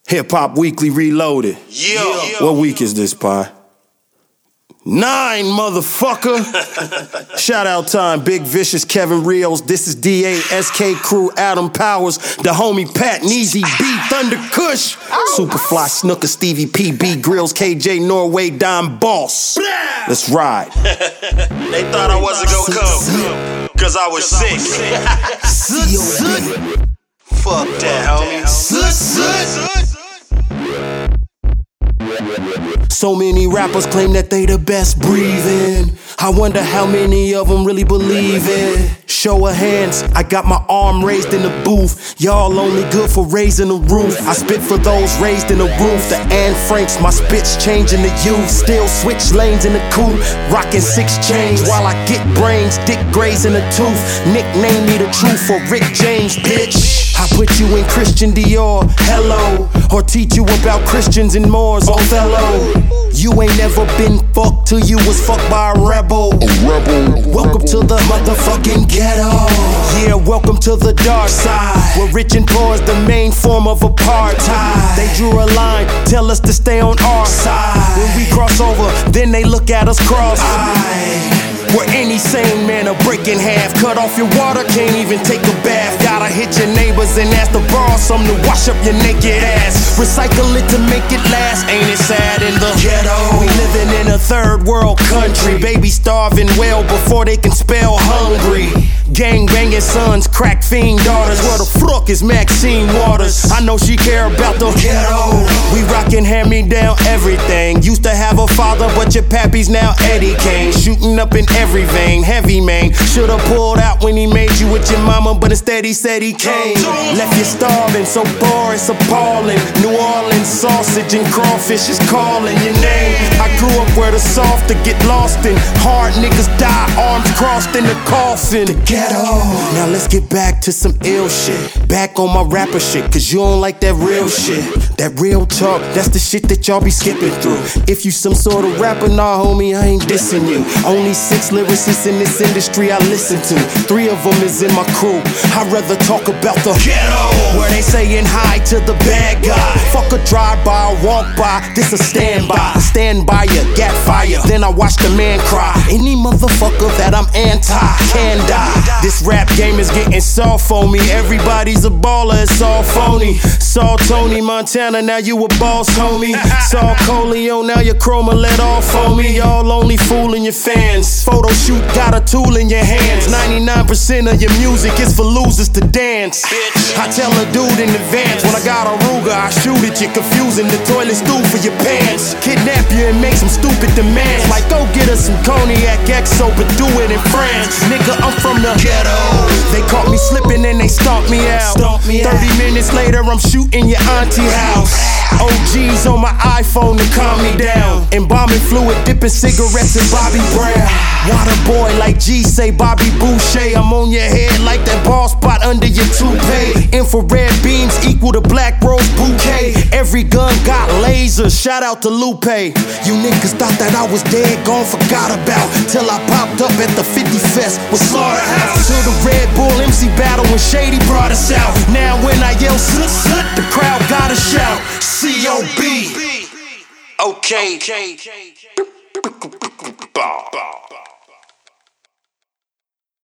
Hip Hop Weekly Reloaded. Yeah. What week is this, Pi? 9, motherfucker. Shout out time, Big Vicious, Kevin Rios. This is DA, SK Crew, Adam Powers, the homie Pat, Neezy B, Thunder Kush, Superfly, Snooker, Stevie P, B Grills, KJ Norway, Dime Boss. Let's ride. They thought I wasn't gonna come, cause I was sick. Fuck that, homie. So many rappers claim that they the best breathing. I wonder how many of them really believe it. Show of hands, I got my arm raised in the booth. Y'all only good for raising the roof. I spit for those raised in the roof. The Anne Franks, my spit's changing the youth. Still switch lanes in the coupe, rocking 6 chains while I get brains. Dick Grays in the tooth. Nickname me the truth for Rick James, bitch. I put you in Christian Dior, hello, or teach you about Christians and Moors, Othello. You ain't never been fucked till you was fucked by a rebel. Welcome to the motherfucking ghetto. Yeah, welcome to the dark side, where rich and poor is the main form of apartheid. They drew a line, tell us to stay on our side. When we cross over, then they look at us cross-eyed. Where any sane man will break in half. Cut off your water, can't even take a bath. Gotta hit your neighbors and ask to borrow some to wash up your naked ass. Recycle it to make it last. Ain't it sad in the ghetto? We living in a third world country. Babies starving well before they can spell hungry. Gang banging sons, crack fiend daughters. Where the fuck is Maxine Waters? I know she care about the ghetto. We rockin' hand-me-down everything. Used to have a father, but your pappy's now Eddie Kane. Shooting up in every vein, heavy man. Should've pulled out when he made you with your mama, but instead he said he came. Left you starving, so poor it's appalling. New Orleans sausage and crawfish is calling your name. I grew up where the soft to get lost in. Hard niggas die, arms crossed in the coffin. The ghetto. Now let's get back to some ill shit. Back on my rapper shit, cause you don't like that real shit. That real talk, that's the shit that y'all be skipping through. If you some sort of rapper, nah homie, I ain't dissing you. Only 6 lyricists in this industry I listen to. 3 of them is in my crew. I'd rather talk about the ghetto, where they saying hi to the bad guy. Fuck a drive-by, walk by, this a standby. Stand by ya, gat fire, then I watch the man cry. Any motherfucker that I'm anti can die. This rap game is getting soft on me. Everybody's a baller, it's all phony. Saw Tony Montana, now you a boss, homie. Saw Coleon, now your chroma let off on me. Y'all only fooling your fans. Photo shoot, got a tool in your hands. 99% of your music is for losers to dance. I tell a dude in advance, when I got a Ruger, I shoot at you, confusing the toilet stool for your pants. Kidnap you and make some stupid demands, like go get us some cognac XO, but do it in France. Nigga, I'm from the ghetto. They caught me slipping and they stomped me out. 30 minutes later, I'm shooting your auntie house. OGs on my iPhone to calm me down. Embalming fluid, dipping cigarettes in Bobby Brown. Water boy like G say Bobby Boucher. I'm on your head like that ball spot under your toupee. Infrared beams equal to black rose bouquet. Every gun got lasers, shout out to Lupe. You niggas thought that I was dead, gone, forgot about, till I popped up at the 50 Fest with Slaughterhouse. To the Red Bull MC battle when Shady brought us out. Now when I yell slut slut, the crowd gotta shout C.O.B. Okay.